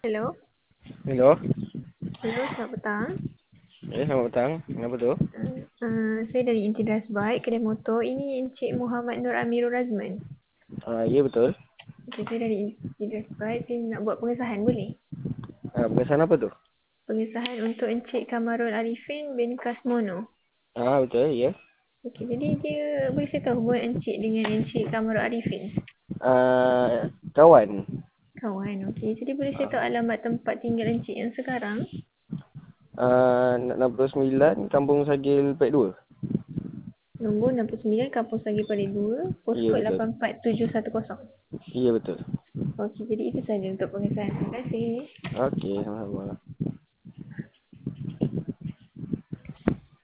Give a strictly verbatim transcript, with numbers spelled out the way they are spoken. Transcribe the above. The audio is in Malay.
Hello. Hello. Hello, selamat petang. Eh, selamat petang. Kenapa tu? Uh, uh, saya dari Intidas Bike, kedai motor. Ini Encik Muhammad Nur Amirul Razman. Ah, ya betul. Okay, saya dari Intidas Bike. Saya nak buat pengesahan, boleh? Ah, pengesahan apa tu? Pengesahan untuk Encik Kamarul Arifin bin Kasmono. Ah, betul, ya. Okey, jadi dia boleh saya tahu hubungan Encik dengan Encik Kamarul Arifin? Ah, kawan. Kawan, okey. Jadi boleh saya tahu alamat tempat tinggal Encik yang sekarang? Ah, enam puluh sembilan Kampung Sagil Pek dua. Nombor enam puluh sembilan Kampung Sagi Pari dua, Ya postcode betul. lapan empat tujuh satu kosong. Ya betul. Okey, jadi itu sahaja untuk pengesahan. Terima kasih. Okey, sama-sama.